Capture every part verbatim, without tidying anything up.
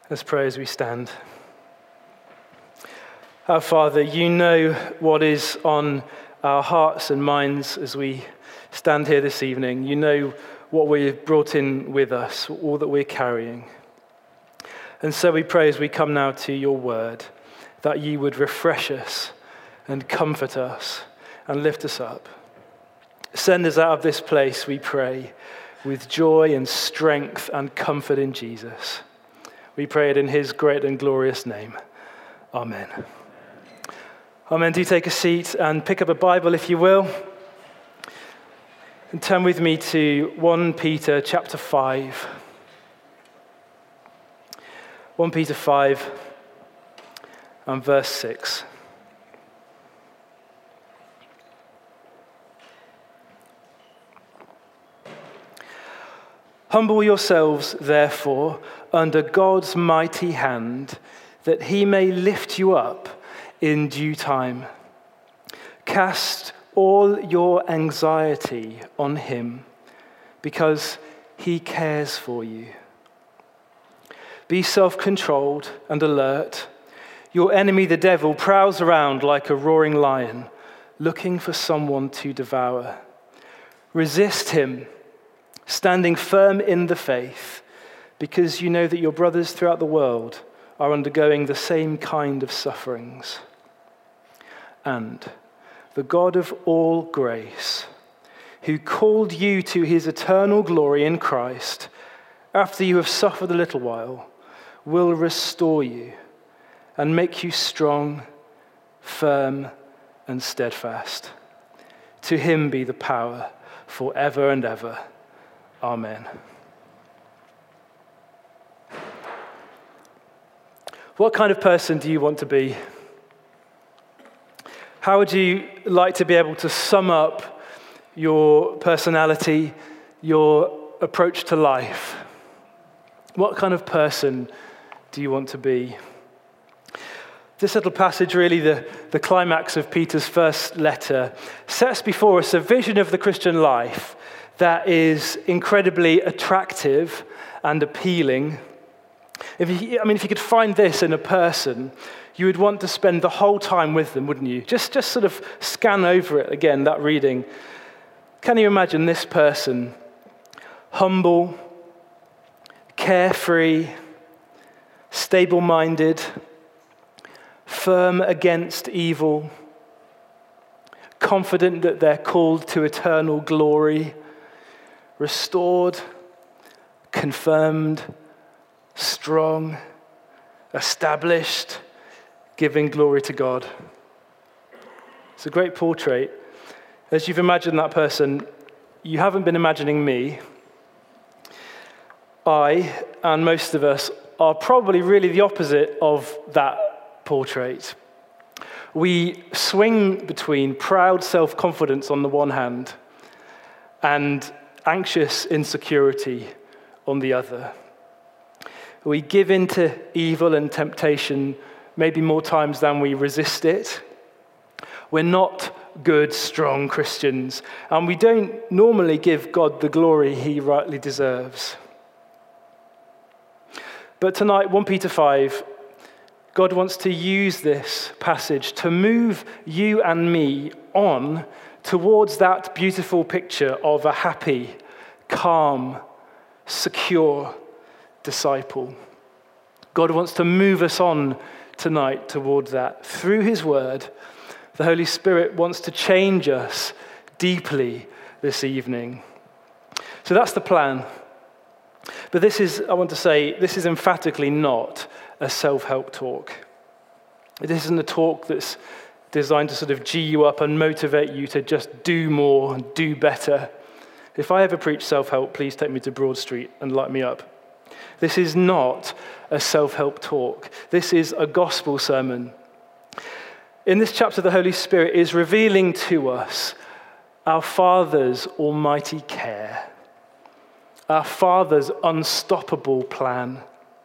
Let's pray as we stand. Our Father, you know what is on our hearts and minds as we stand here this evening. You know what we've brought in with us, all that we're carrying. And so we pray as we come now to your word, that you would refresh us and comfort us and lift us up. Send us out of this place, we pray, with joy and strength and comfort in Jesus. We pray it in his great and glorious name. Amen. Amen. Do take a seat and pick up a Bible if you will. And turn with me to First Peter chapter five. First Peter five and verse six. Humble yourselves, therefore, under God's mighty hand, that he may lift you up in due time. Cast all your anxiety on him, because he cares for you. Be self-controlled and alert. Your enemy, the devil, prowls around like a roaring lion, looking for someone to devour. Resist him, standing firm in the faith, because you know that your brothers throughout the world are undergoing the same kind of sufferings. And the God of all grace, who called you to his eternal glory in Christ, after you have suffered a little while, will restore you and make you strong, firm, and steadfast. To him be the power forever and ever. Amen. What kind of person do you want to be? How would you like to be able to sum up your personality, your approach to life? What kind of person do you want to be? This little passage, really the, the climax of Peter's first letter, sets before us a vision of the Christian life that is incredibly attractive and appealing. If you, I mean, if you could find this in a person, you would want to spend the whole time with them, wouldn't you? Just, just sort of scan over it again, that reading. Can you imagine this person? Humble, carefree, stable-minded, firm against evil, confident that they're called to eternal glory, restored, confirmed, strong, established, giving glory to God. It's a great portrait. As you've imagined that person, you haven't been imagining me. I, and most of us, are probably really the opposite of that portrait. We swing between proud self-confidence on the one hand and anxious insecurity on the other. We give in to evil and temptation maybe more times than we resist it. We're not good, strong Christians, and we don't normally give God the glory he rightly deserves. But tonight, First Peter five, God wants to use this passage to move you and me on towards that beautiful picture of a happy, calm, secure disciple. God wants to move us on tonight towards that. Through his word, the Holy Spirit wants to change us deeply this evening. So that's the plan. But this is, I want to say, this is emphatically not a self-help talk. This isn't a talk that's designed to sort of G you up and motivate you to just do more and do better. If I ever preach self-help, please take me to Broad Street and light me up. This is not a self-help talk. This is a gospel sermon. In this chapter, the Holy Spirit is revealing to us our Father's almighty care, our Father's unstoppable plan,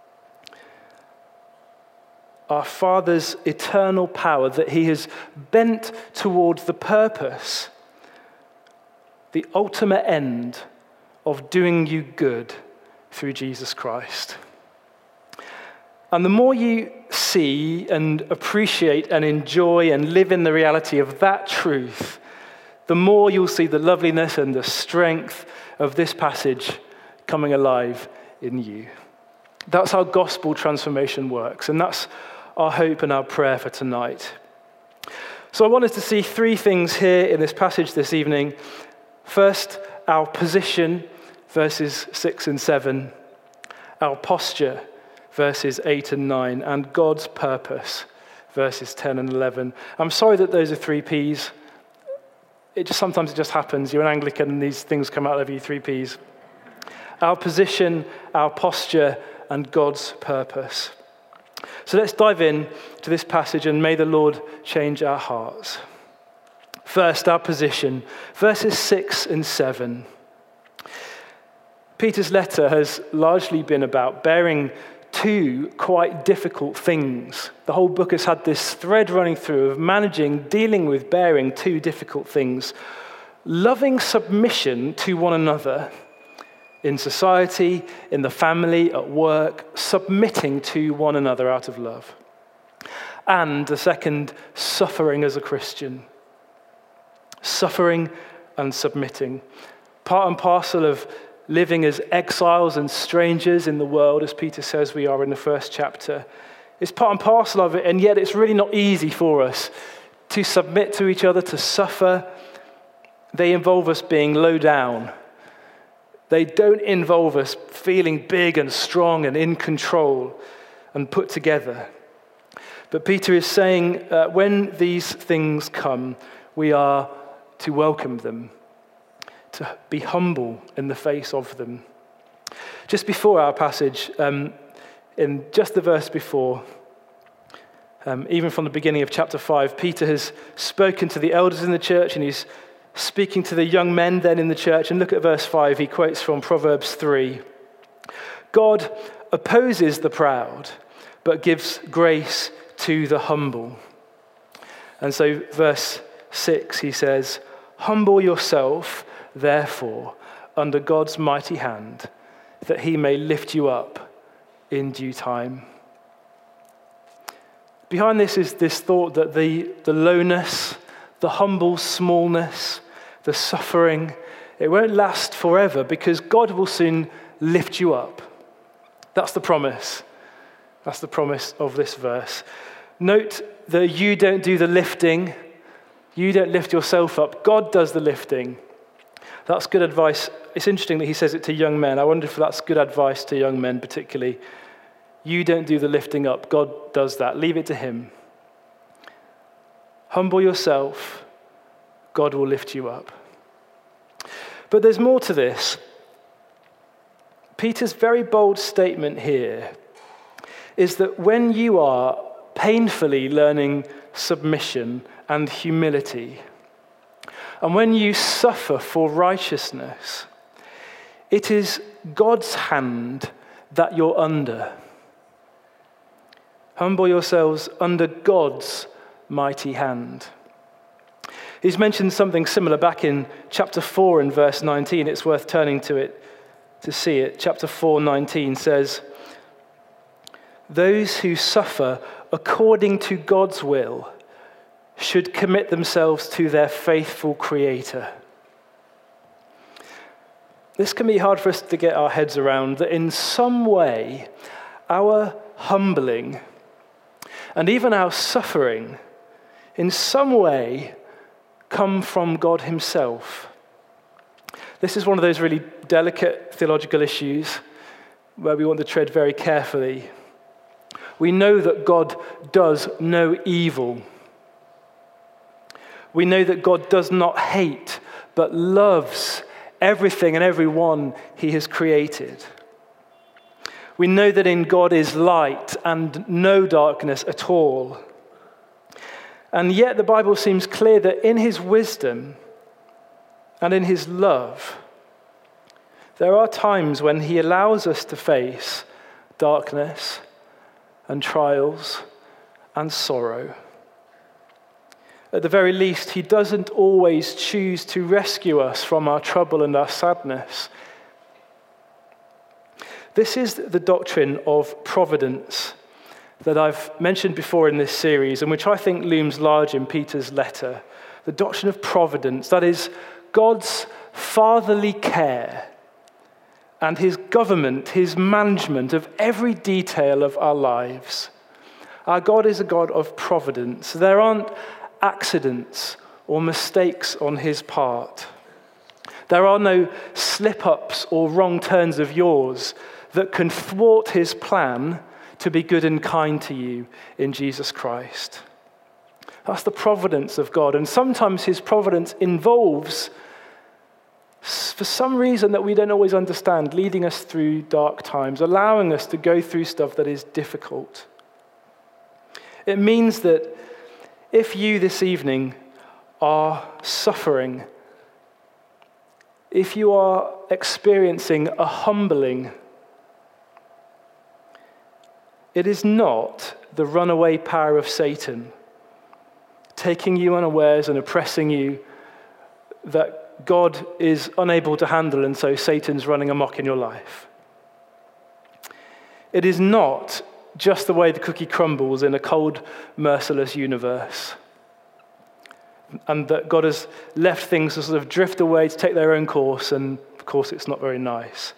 our Father's eternal power that he has bent toward the purpose, the ultimate end of doing you good through Jesus Christ. And the more you see and appreciate and enjoy and live in the reality of that truth, the more you'll see the loveliness and the strength of this passage coming alive in you. That's how gospel transformation works, and that's our hope and our prayer for tonight. So I want us to see three things here in this passage this evening. First, our position, verses six and seven, our posture, verses eight and nine, and God's purpose, verses ten and eleven. I'm sorry that those are three P's. It just sometimes it just happens. You're an Anglican and these things come out of you, three P's. Our position, our posture, and God's purpose. So let's dive in to this passage and may the Lord change our hearts. First, our position, verses six and seven. Peter's letter has largely been about bearing two quite difficult things. The whole book has had this thread running through of managing, dealing with, bearing two difficult things. Loving submission to one another in society, in the family, at work, submitting to one another out of love. And the second, suffering as a Christian. Suffering and submitting. Part and parcel of living as exiles and strangers in the world, as Peter says we are in the first chapter. It's part and parcel of it, and yet it's really not easy for us to submit to each other, to suffer. They involve us being low down. They don't involve us feeling big and strong and in control and put together. But Peter is saying uh, when these things come, we are to welcome them, to be humble in the face of them. Just before our passage, um, in just the verse before, um, even from the beginning of chapter five, Peter has spoken to the elders in the church and he's speaking to the young men then in the church. And look at verse five, he quotes from Proverbs three. God opposes the proud, but gives grace to the humble. And so verse six, he says, humble yourself, therefore, under God's mighty hand, that he may lift you up in due time. Behind this is this thought that the, the lowness, the humble smallness, the suffering, it won't last forever because God will soon lift you up. That's the promise. That's the promise of this verse. Note that you don't do the lifting. You don't lift yourself up. God does the lifting. That's good advice. It's interesting that he says it to young men. I wonder if that's good advice to young men particularly. You don't do the lifting up. God does that. Leave it to him. Humble yourself. God will lift you up. But there's more to this. Peter's very bold statement here is that when you are painfully learning submission and humility, and when you suffer for righteousness, it is God's hand that you're under. Humble yourselves under God's mighty hand. He's mentioned something similar back in chapter four and verse nineteen. It's worth turning to it to see it. Chapter four, nineteen says, those who suffer according to God's will should commit themselves to their faithful Creator. This can be hard for us to get our heads around, that in some way, our humbling and even our suffering, in some way, come from God himself. This is one of those really delicate theological issues where we want to tread very carefully. We know that God does no evil. We know that God does not hate, but loves everything and everyone he has created. We know that in God is light and no darkness at all. And yet the Bible seems clear that in his wisdom and in his love, there are times when he allows us to face darkness and trials and sorrow. At the very least, he doesn't always choose to rescue us from our trouble and our sadness. This is the doctrine of providence. that I've mentioned before in this series, and which I think looms large in Peter's letter, the doctrine of providence, that is, God's fatherly care and his government, his management of every detail of our lives. Our God is a God of providence. There aren't accidents or mistakes on his part. There are no slip-ups or wrong turns of yours that can thwart his plan to be good and kind to you in Jesus Christ. That's the providence of God. And sometimes his providence involves, for some reason that we don't always understand, leading us through dark times, allowing us to go through stuff that is difficult. It means that if you this evening are suffering, if you are experiencing a humbling, it is not the runaway power of Satan taking you unawares and oppressing you that God is unable to handle, and so Satan's running amok in your life. It is not just the way the cookie crumbles in a cold, merciless universe, and that God has left things to sort of drift away to take their own course, and of course it's not very nice.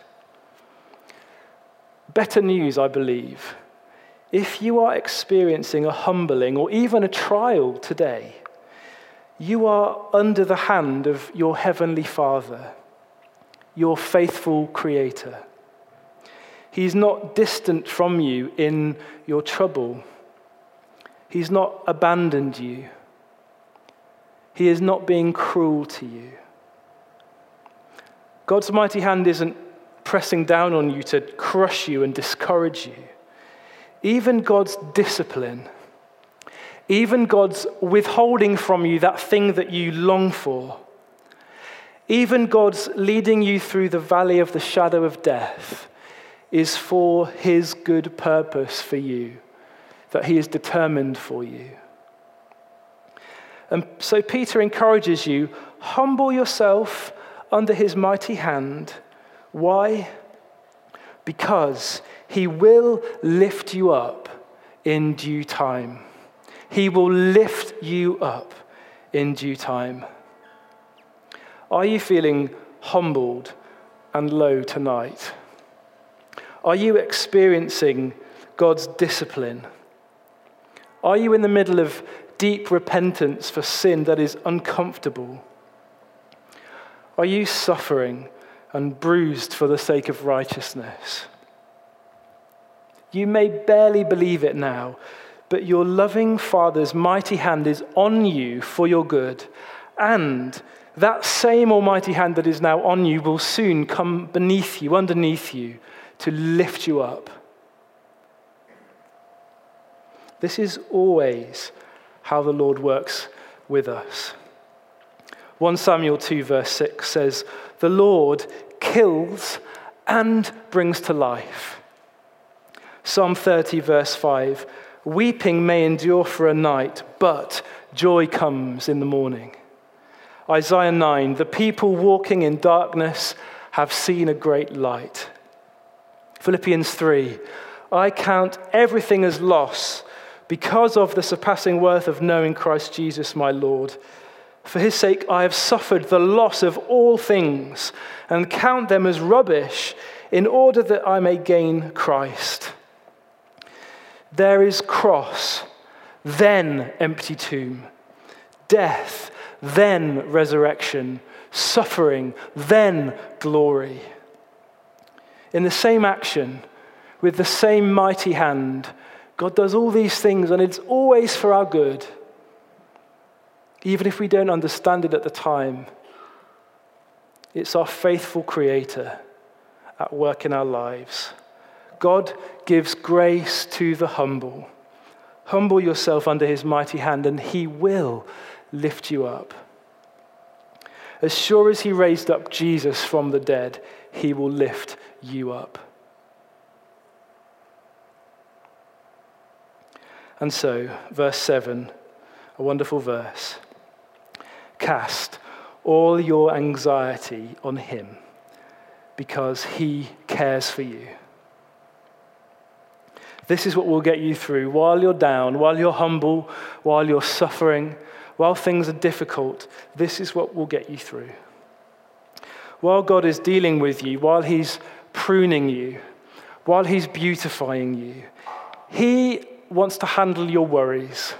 Better news, I believe. If you are experiencing a humbling or even a trial today, you are under the hand of your heavenly Father, your faithful Creator. He's not distant from you in your trouble. He's not abandoned you. He is not being cruel to you. God's mighty hand isn't pressing down on you to crush you and discourage you. Even God's discipline, even God's withholding from you that thing that you long for, even God's leading you through the valley of the shadow of death is for his good purpose for you, that he is determined for you. And so Peter encourages you, humble yourself under his mighty hand. Why? Because he will lift you up in due time. He will lift you up in due time. Are you feeling humbled and low tonight? Are you experiencing God's discipline? Are you in the middle of deep repentance for sin that is uncomfortable? Are you suffering and bruised for the sake of righteousness? You may barely believe it now, but your loving Father's mighty hand is on you for your good, and that same almighty hand that is now on you will soon come beneath you, underneath you, to lift you up. This is always how the Lord works with us. First Samuel two verse six says, "The Lord kills and brings to life." Psalm thirty verse five, "Weeping may endure for a night, but joy comes in the morning." Isaiah nine, "The people walking in darkness have seen a great light." Philippians three, "I count everything as loss because of the surpassing worth of knowing Christ Jesus my Lord. For his sake I have suffered the loss of all things and count them as rubbish in order that I may gain Christ." There is cross, then empty tomb, death, then resurrection, suffering, then glory. In the same action, with the same mighty hand, God does all these things, and it's always for our good. Even if we don't understand it at the time, it's our faithful Creator at work in our lives. God gives grace to the humble. Humble yourself under his mighty hand, and he will lift you up. As sure as he raised up Jesus from the dead, he will lift you up. And so, verse seven, a wonderful verse. "Cast all your anxiety on him, because he cares for you." This is what will get you through while you're down, while you're humble, while you're suffering, while things are difficult. This is what will get you through. While God is dealing with you, while he's pruning you, while he's beautifying you, he wants to handle your worries.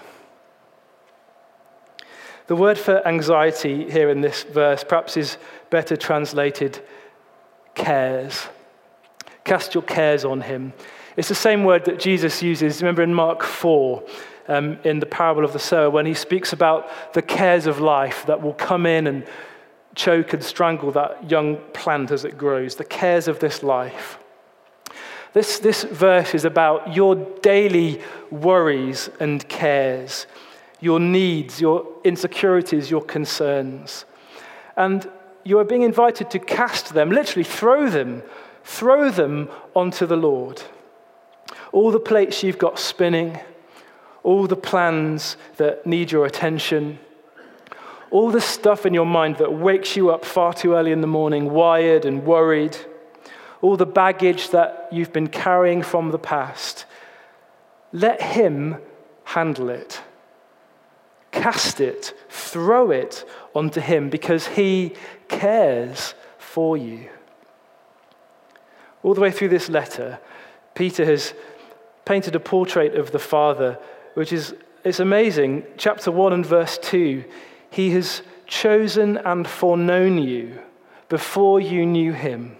The word for anxiety here in this verse perhaps is better translated cares. Cast your cares on him. It's the same word that Jesus uses, remember in Mark four, um, in the parable of the sower, when he speaks about the cares of life that will come in and choke and strangle that young plant as it grows, the cares of this life. This, this verse is about your daily worries and cares, your needs, your insecurities, your concerns. And you are being invited to cast them, literally throw them, throw them onto the Lord. All the plates you've got spinning, all the plans that need your attention, all the stuff in your mind that wakes you up far too early in the morning, wired and worried, all the baggage that you've been carrying from the past, let him handle it. Cast it, throw it onto him because he cares for you. All the way through this letter, Peter has painted a portrait of the Father, which is it's amazing. Chapter one and verse two, he has chosen and foreknown you before you knew him.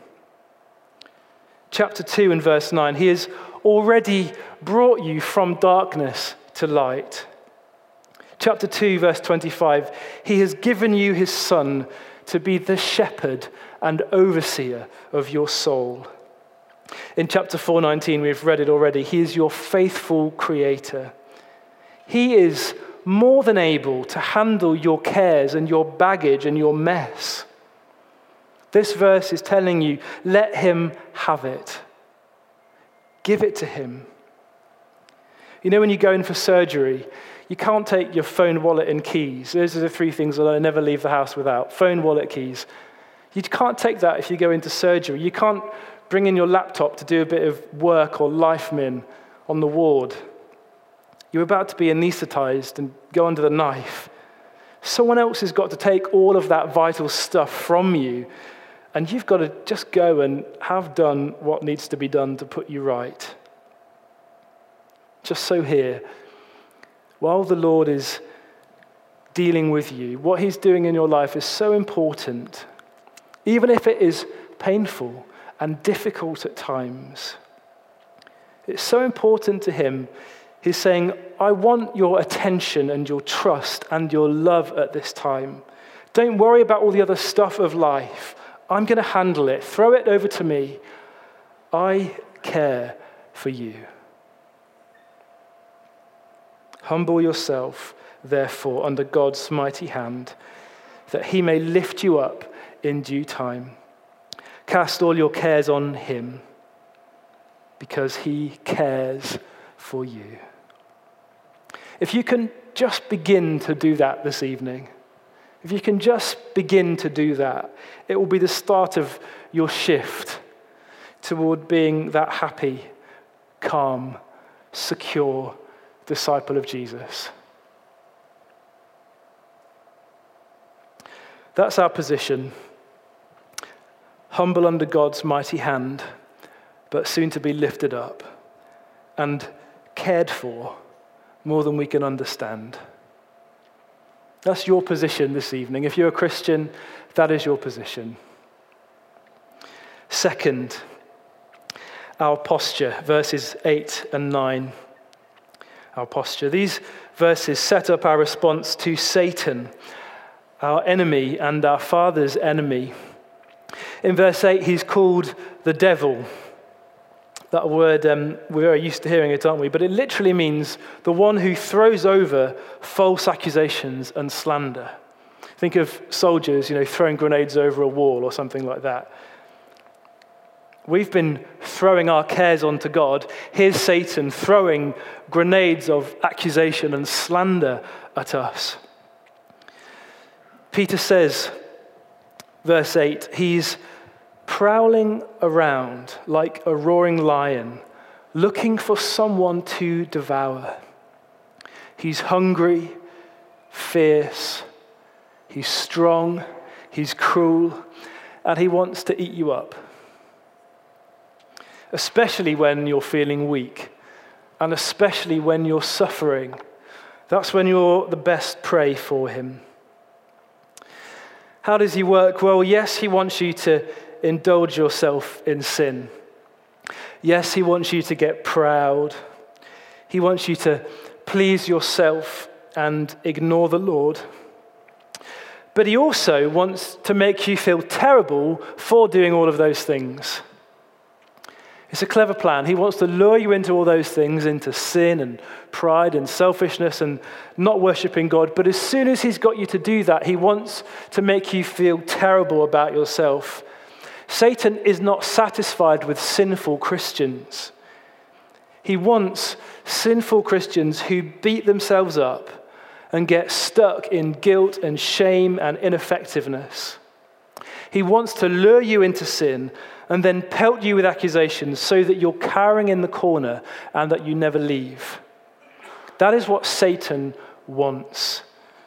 Chapter two and verse nine, he has already brought you from darkness to light. Chapter two, verse twenty-five, he has given you his Son to be the shepherd and overseer of your soul. In chapter four nineteen, we've read it already, he is your faithful creator. He is more than able to handle your cares and your baggage and your mess. This verse is telling you, let him have it. Give it to him. You know, when you go in for surgery, you can't take your phone, wallet, and keys. Those are the three things that I never leave the house without. Phone, wallet, keys. You can't take that if you go into surgery. You can't bring in your laptop to do a bit of work or life min on the ward. You're about to be anesthetized and go under the knife. Someone else has got to take all of that vital stuff from you, and you've got to just go and have done what needs to be done to put you right. Just so here, while the Lord is dealing with you, what he's doing in your life is so important, even if it is painful and difficult at times. It's so important to him. He's saying, I want your attention and your trust and your love at this time. Don't worry about all the other stuff of life. I'm going to handle it. Throw it over to me. I care for you. Humble yourself, therefore, under God's mighty hand, that he may lift you up in due time. Cast all your cares on him, because he cares for you. If you can just begin to do that this evening, if you can just begin to do that, it will be the start of your shift toward being that happy, calm, secure disciple of Jesus. That's our position. Humble under God's mighty hand, but soon to be lifted up and cared for more than we can understand. That's your position this evening. If you're a Christian, that is your position. Second, our posture, verses eight and nine. Our posture. These verses set up our response to Satan, our enemy and our Father's enemy. In verse eight, he's called the devil. That word, um, we're very used to hearing it, aren't we? But it literally means the one who throws over false accusations and slander. Think of soldiers, you know, throwing grenades over a wall or something like that. We've been throwing our cares onto God. Here's Satan throwing grenades of accusation and slander at us. Peter says, verse eight, he's prowling around like a roaring lion, looking for someone to devour. He's hungry, fierce, he's strong, he's cruel, and he wants to eat you up. Especially when you're feeling weak, and especially when you're suffering. That's when you're the best prey for him. How does he work? Well, yes, he wants you to indulge yourself in sin. Yes, he wants you to get proud. He wants you to please yourself and ignore the Lord. But he also wants to make you feel terrible for doing all of those things. It's a clever plan. He wants to lure you into all those things, into sin and pride and selfishness and not worshiping God. But as soon as he's got you to do that, he wants to make you feel terrible about yourself. Satan is not satisfied with sinful Christians. He wants sinful Christians who beat themselves up and get stuck in guilt and shame and ineffectiveness. He wants to lure you into sin and then pelt you with accusations so that you're cowering in the corner and that you never leave. That is what Satan wants.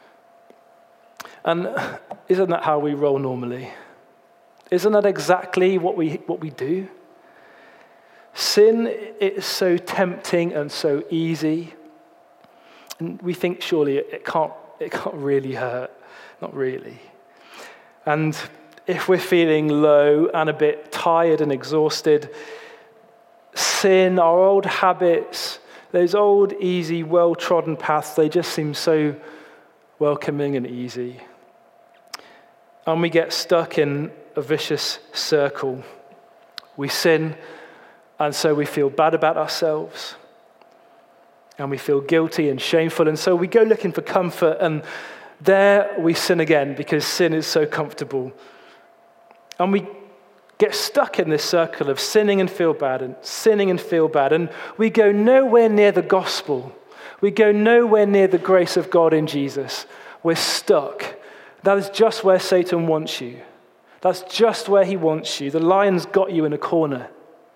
And isn't that how we roll normally? Isn't that exactly what we what we do? Sin is so tempting and so easy. And we think surely it can't it can't really hurt. Not really. And if we're feeling low and a bit tired and exhausted, sin, our old habits, those old, easy, well-trodden paths, they just seem so welcoming and easy. And we get stuck in a vicious circle. We sin, and so we feel bad about ourselves. And we feel guilty and shameful, and so we go looking for comfort, and there we sin again because sin is so comfortable. And we get stuck in this circle of sinning and feel bad and sinning and feel bad. And we go nowhere near the gospel. We go nowhere near the grace of God in Jesus. We're stuck. That is just where Satan wants you. That's just where he wants you. The lion's got you in a corner.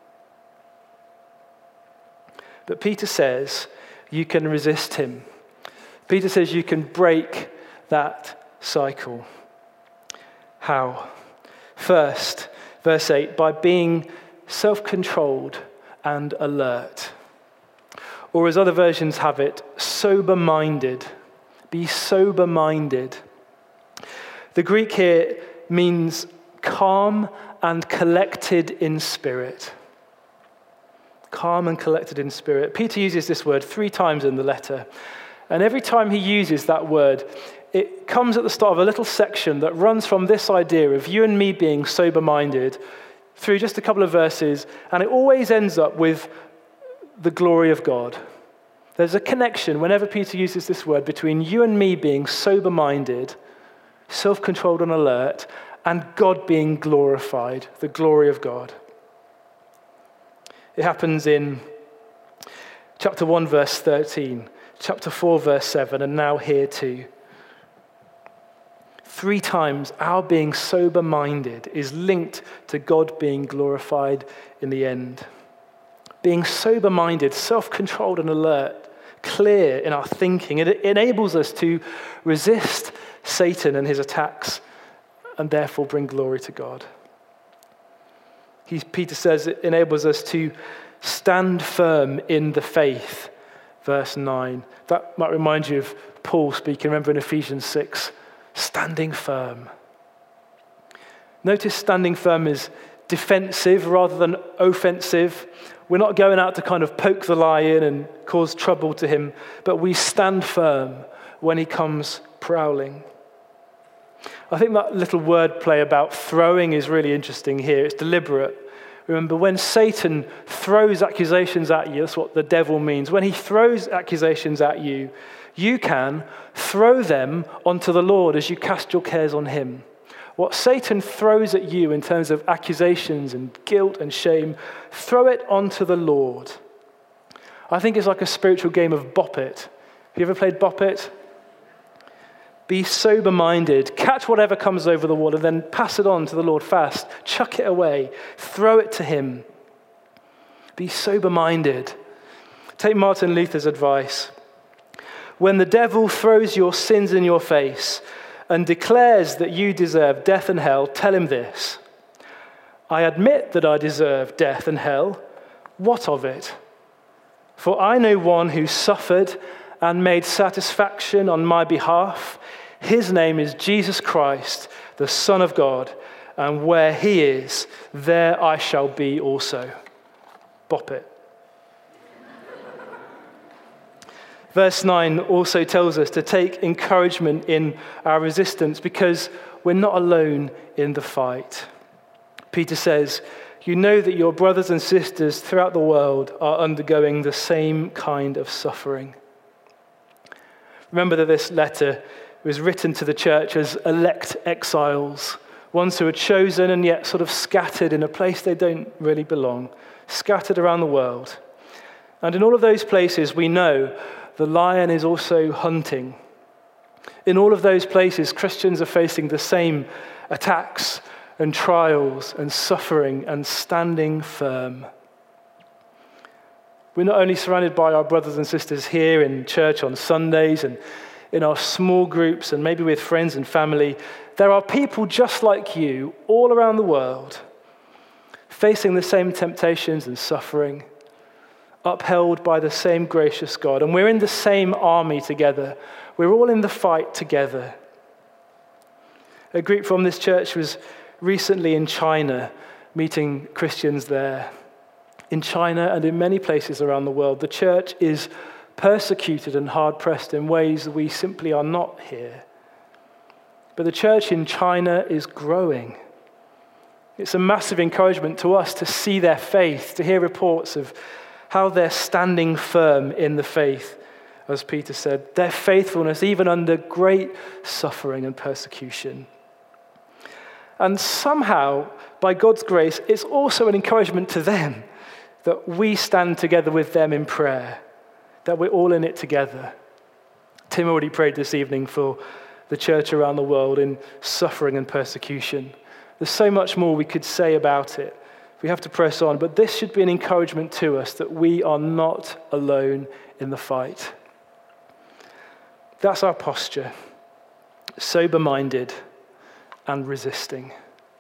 But Peter says you can resist him. Peter says you can break that cycle. How? First, verse eight, by being self-controlled and alert. Or as other versions have it, sober-minded. Be sober-minded. The Greek here means calm and collected in spirit. Calm and collected in spirit. Peter uses this word three times in the letter. And every time he uses that word, it comes at the start of a little section that runs from this idea of you and me being sober-minded through just a couple of verses, and it always ends up with the glory of God. There's a connection, whenever Peter uses this word, between you and me being sober-minded, self-controlled and alert, and God being glorified, the glory of God. It happens in chapter one, verse thirteen, chapter four, verse seven, and now here too. Three times, our being sober-minded is linked to God being glorified in the end. Being sober-minded, self-controlled and alert, clear in our thinking, it enables us to resist Satan and his attacks and therefore bring glory to God. He, Peter says it enables us to stand firm in the faith, verse nine. That might remind you of Paul speaking, remember in Ephesians six, standing firm. Notice standing firm is defensive rather than offensive. We're not going out to kind of poke the lion and cause trouble to him, but we stand firm when he comes prowling. I think that little wordplay about throwing is really interesting here. It's deliberate. Remember, when Satan throws accusations at you, that's what the devil means. When he throws accusations at you, you can throw them onto the Lord as you cast your cares on him. What Satan throws at you in terms of accusations and guilt and shame, throw it onto the Lord. I think it's like a spiritual game of Bop It. Have you ever played Bop It? Be sober-minded, catch whatever comes over the wall and then pass it on to the Lord fast. Chuck it away, throw it to him. Be sober-minded. Take Martin Luther's advice. When the devil throws your sins in your face and declares that you deserve death and hell, tell him this: I admit that I deserve death and hell. What of it? For I know one who suffered and made satisfaction on my behalf. His name is Jesus Christ, the Son of God, and where he is, there I shall be also. Bop it. Verse nine also tells us to take encouragement in our resistance because we're not alone in the fight. Peter says, you know that your brothers and sisters throughout the world are undergoing the same kind of suffering. Remember that this letter was written to the church as elect exiles, ones who are chosen and yet sort of scattered in a place they don't really belong, scattered around the world. And in all of those places, we know the lion is also hunting. In all of those places, Christians are facing the same attacks and trials and suffering and standing firm. We're not only surrounded by our brothers and sisters here in church on Sundays and in our small groups and maybe with friends and family. There are people just like you all around the world facing the same temptations and suffering, upheld by the same gracious God. And we're in the same army together. We're all in the fight together. A group from this church was recently in China, meeting Christians there. In China and in many places around the world, the church is persecuted and hard-pressed in ways that we simply are not here. But the church in China is growing. It's a massive encouragement to us to see their faith, to hear reports of how they're standing firm in the faith, as Peter said, their faithfulness even under great suffering and persecution. And somehow, by God's grace, it's also an encouragement to them that we stand together with them in prayer, that we're all in it together. Tim already prayed this evening for the church around the world in suffering and persecution. There's so much more we could say about it. We have to press on, but this should be an encouragement to us that we are not alone in the fight. That's our posture, sober-minded and resisting.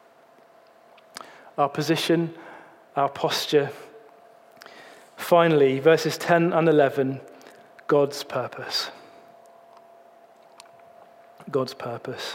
Our position, our posture. Finally, verses ten and eleven, God's purpose. God's purpose.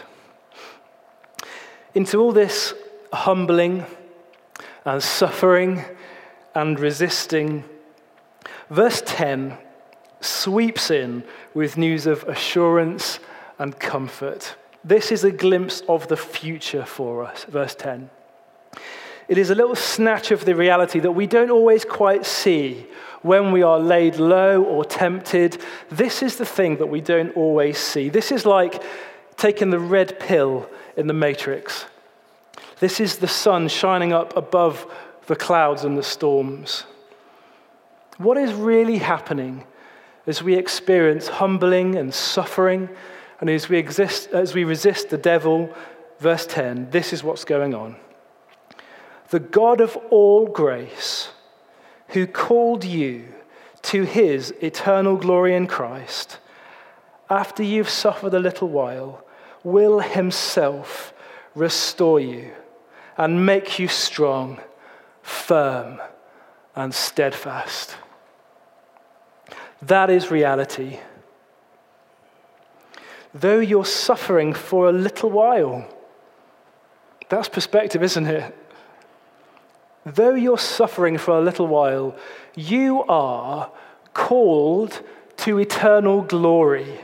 Into all this humbling and suffering and resisting, verse ten sweeps in with news of assurance and comfort. This is a glimpse of the future for us, verse ten. It is a little snatch of the reality that we don't always quite see when we are laid low or tempted. This is the thing that we don't always see. This is like taking the red pill in the Matrix. This is the sun shining up above the clouds and the storms. What is really happening as we experience humbling and suffering, and as we exist, as we resist the devil? Verse ten, this is what's going on. The God of all grace, who called you to his eternal glory in Christ, after you've suffered a little while, will himself restore you and make you strong, firm, and steadfast. That is reality. Though you're suffering for a little while, that's perspective, isn't it? Though you're suffering for a little while, you are called to eternal glory.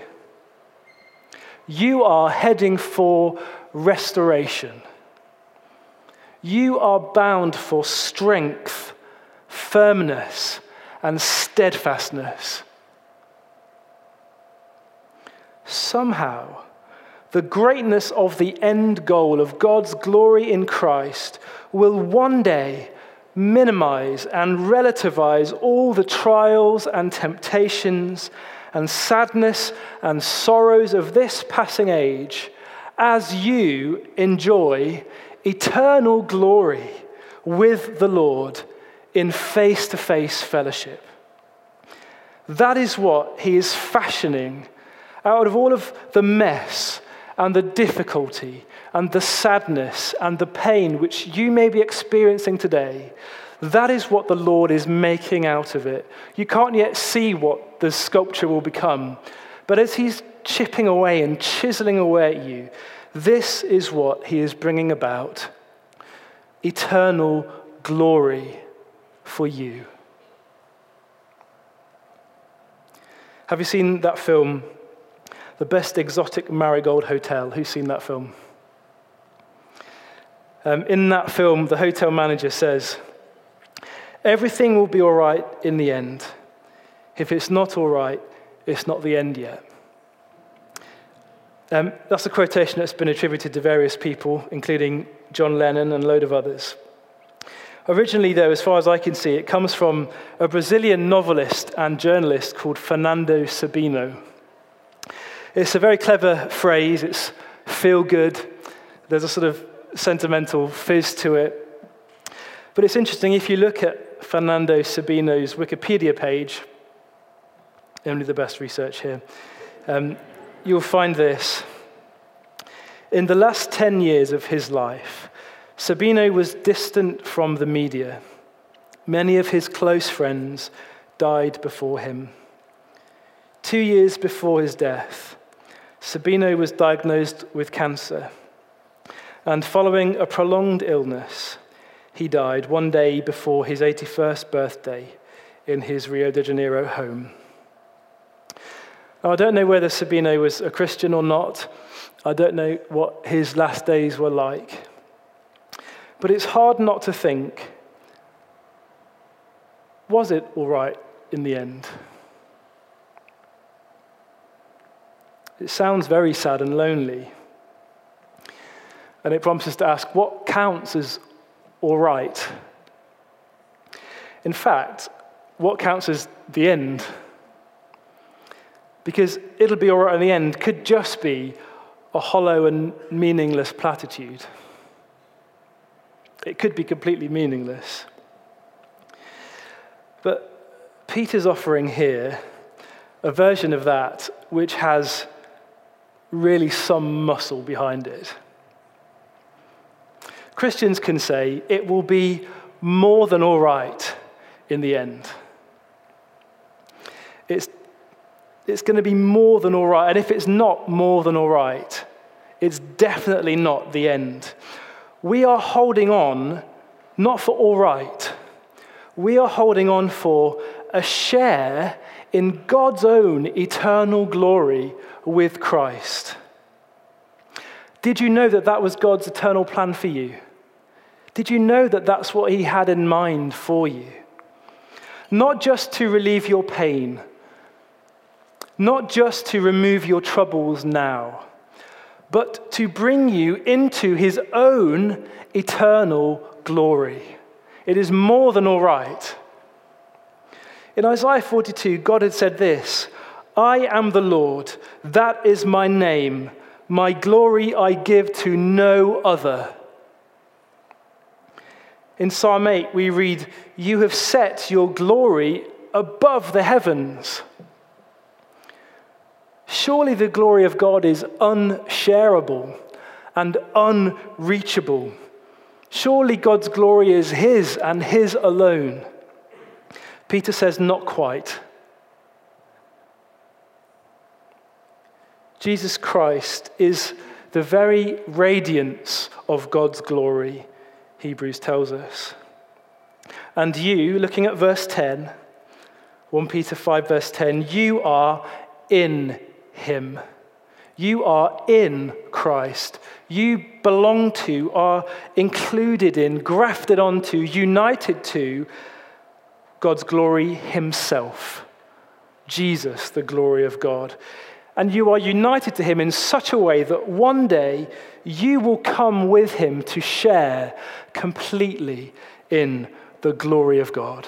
You are heading for restoration. You are bound for strength, firmness, and steadfastness. Somehow, the greatness of the end goal of God's glory in Christ will one day minimize and relativize all the trials and temptations and sadness and sorrows of this passing age as you enjoy eternal glory with the Lord in face-to-face fellowship. That is what he is fashioning out of all of the mess and the difficulty and the sadness and the pain which you may be experiencing today. That is what the Lord is making out of it. You can't yet see what the sculpture will become, but as he's chipping away and chiseling away at you, this is what he is bringing about: eternal glory for you. Have you seen that film, The Best Exotic Marigold Hotel? Who's seen that film? Um, in that film, the hotel manager says, "Everything will be all right in the end. If it's not all right, it's not the end yet." Um, that's a quotation that's been attributed to various people, including John Lennon and a load of others. Originally, though, as far as I can see, it comes from a Brazilian novelist and journalist called Fernando Sabino. It's a very clever phrase. It's feel good. There's a sort of sentimental fizz to it. But it's interesting, if you look at Fernando Sabino's Wikipedia page, only the best research here, um, you'll find this. In the last ten years of his life, Sabino was distant from the media. Many of his close friends died before him. Two years before his death, Sabino was diagnosed with cancer. And following a prolonged illness, he died one day before his eighty-first birthday in his Rio de Janeiro home. Now, I don't know whether Sabino was a Christian or not. I don't know what his last days were like. But it's hard not to think, was it all right in the end? It sounds very sad and lonely. And it prompts us to ask, what counts as all right? In fact, what counts as the end? Because it'll be all right in the end could just be a hollow and meaningless platitude. It could be completely meaningless. But Peter's offering here a version of that which has really some muscle behind it. Christians can say it will be more than all right in the end. It's, it's going to be more than all right. And if it's not more than all right, it's definitely not the end. We are holding on not for all right. We are holding on for a share in God's own eternal glory with Christ. Did you know that that was God's eternal plan for you? Did you know that that's what he had in mind for you? Not just to relieve your pain, not just to remove your troubles now, but to bring you into his own eternal glory. It is more than all right. In Isaiah forty-two, God had said this, "I am the Lord, that is my name. My glory I give to no other." In Psalm eight, we read, "You have set your glory above the heavens." Surely the glory of God is unshareable and unreachable. Surely God's glory is his and his alone. Peter says, not quite. Jesus Christ is the very radiance of God's glory, Hebrews tells us. And you, looking at verse ten, First Peter five verse ten, you are in him. You are in Christ. You belong to, are included in, grafted onto, united to God's glory himself. Jesus, the glory of God. And you are united to him in such a way that one day you will come with him to share completely in the glory of God.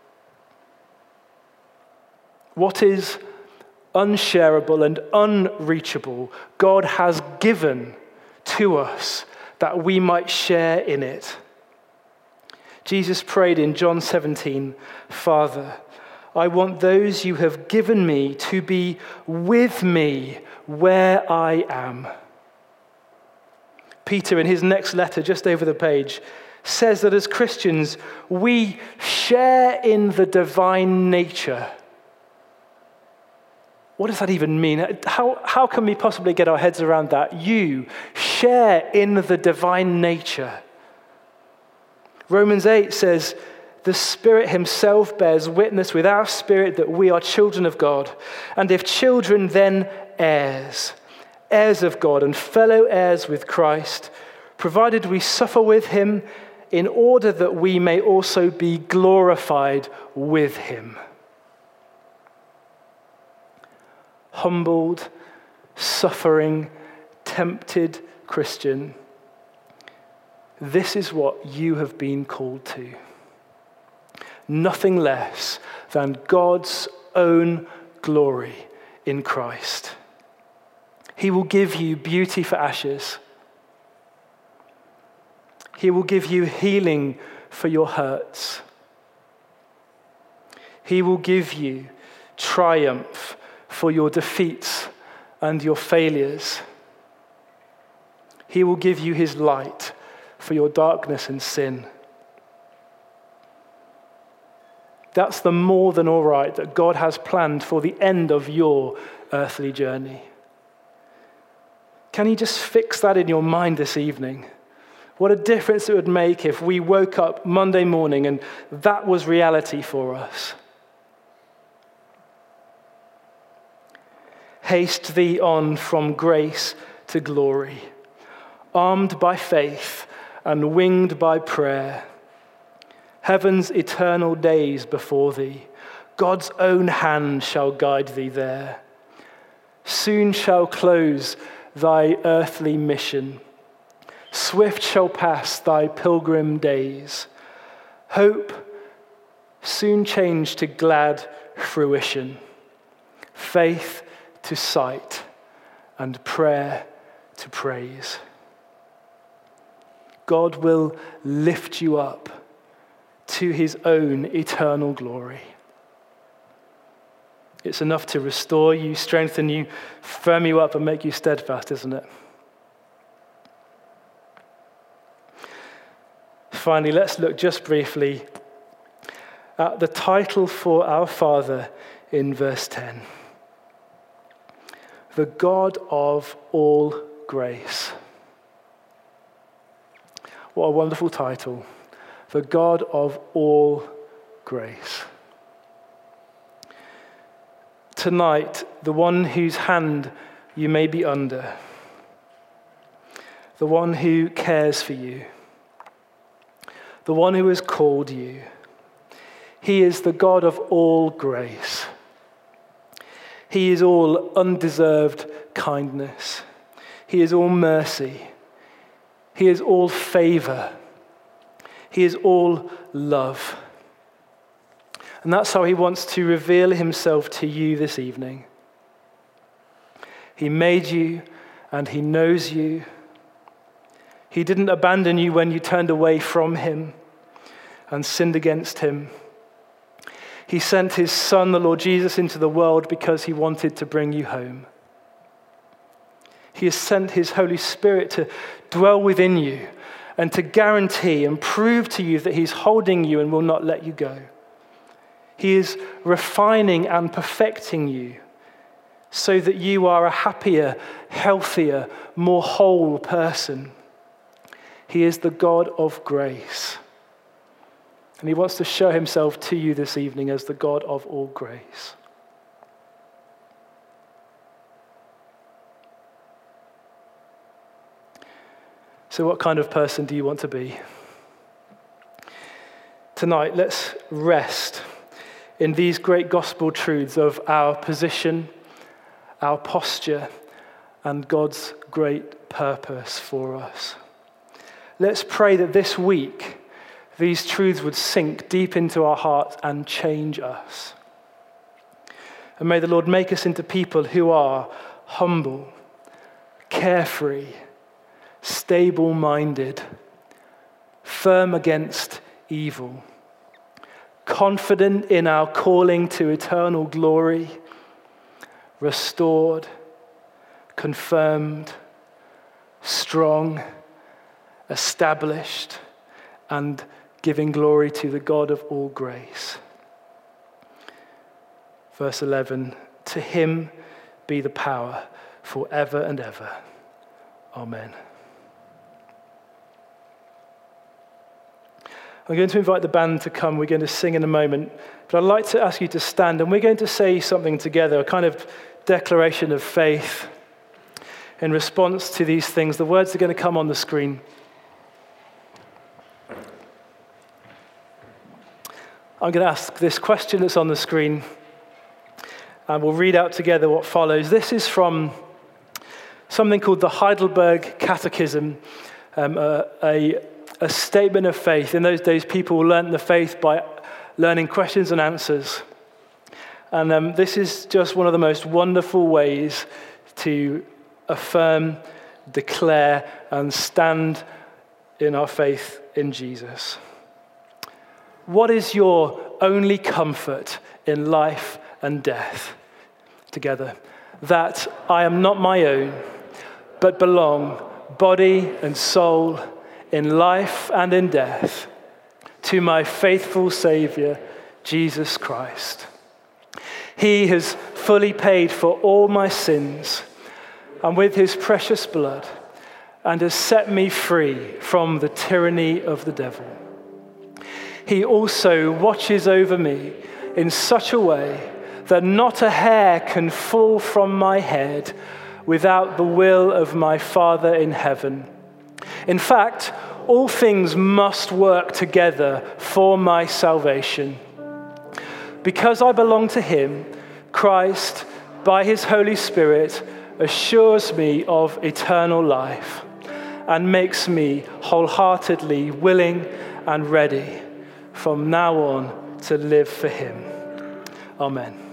What is unshareable and unreachable, God has given to us that we might share in it. Jesus prayed in John seventeen, "Father, I want those you have given me to be with me where I am." Peter, in his next letter, just over the page, says that as Christians, we share in the divine nature. What does that even mean? How, how can we possibly get our heads around that? You share in the divine nature. Romans eight says, "The Spirit himself bears witness with our spirit that we are children of God. And if children, then heirs, heirs of God and fellow heirs with Christ, provided we suffer with him in order that we may also be glorified with him." Humbled, suffering, tempted Christian, this is what you have been called to. Nothing less than God's own glory in Christ. He will give you beauty for ashes. He will give you healing for your hurts. He will give you triumph for your defeats and your failures. He will give you his light for your darkness and sin. That's the more than all right that God has planned for the end of your earthly journey. Can you just fix that in your mind this evening? What a difference it would make if we woke up Monday morning and that was reality for us. Haste thee on from grace to glory, armed by faith and winged by prayer. Heaven's eternal days before thee, God's own hand shall guide thee there. Soon shall close thy earthly mission. Swift shall pass thy pilgrim days. Hope soon change to glad fruition. Faith to sight and prayer to praise. God will lift you up to his own eternal glory. It's enough to restore you, strengthen you, firm you up, and make you steadfast, isn't it? Finally, let's look just briefly at the title for our Father in verse ten. The God of all grace. What a wonderful title. The God of all grace. Tonight, the one whose hand you may be under, the one who cares for you, the one who has called you, he is the God of all grace. He is all undeserved kindness. He is all mercy. He is all favor. He is all love. And that's how he wants to reveal himself to you this evening. He made you and he knows you. He didn't abandon you when you turned away from him and sinned against him. He sent his Son, the Lord Jesus, into the world because he wanted to bring you home. He has sent his Holy Spirit to dwell within you and to guarantee and prove to you that he's holding you and will not let you go. He is refining and perfecting you so that you are a happier, healthier, more whole person. He is the God of grace. And he wants to show himself to you this evening as the God of all grace. So what kind of person do you want to be? Tonight, let's rest in these great gospel truths of our position, our posture, and God's great purpose for us. Let's pray that this week, these truths would sink deep into our hearts and change us. And may the Lord make us into people who are humble, carefree, stable-minded, firm against evil. Confident in our calling to eternal glory, restored, confirmed, strong, established, and giving glory to the God of all grace. Verse eleven, to him be the power forever and ever. Amen. I'm going to invite the band to come. We're going to sing in a moment. But I'd like to ask you to stand, and we're going to say something together, a kind of declaration of faith in response to these things. The words are going to come on the screen. I'm going to ask this question that's on the screen, and we'll read out together what follows. This is from something called the Heidelberg Catechism, um, a, a, a statement of faith. In those days, people learned the faith by learning questions and answers. And um, this is just one of the most wonderful ways to affirm, declare, and stand in our faith in Jesus. What is your only comfort in life and death? Together. That I am not my own, but belong, body and soul, in life and in death, to my faithful Savior, Jesus Christ. He has fully paid for all my sins, and with his precious blood, and has set me free from the tyranny of the devil. He also watches over me in such a way that not a hair can fall from my head without the will of my Father in heaven. In fact, all things must work together for my salvation. Because I belong to him, Christ, by his Holy Spirit, assures me of eternal life and makes me wholeheartedly willing and ready from now on to live for him. Amen.